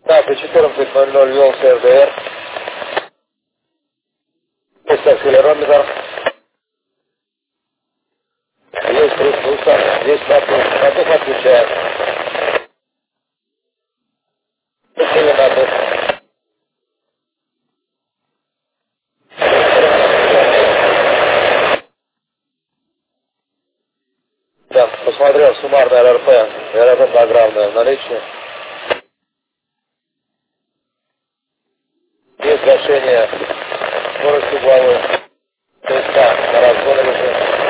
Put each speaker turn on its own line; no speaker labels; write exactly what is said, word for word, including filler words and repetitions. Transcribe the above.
Да, при четырнадцать ноль ноль велся эр дэ эр. Есть акселерометр. Есть присутствие. Есть воздух. Воздух отключаем. Акселератор. Да, посмотрел суммарное эр эр пэ. эр эр пэ программное наличие. Есть гашение скорости угловой. То есть, да, на разгоне режим.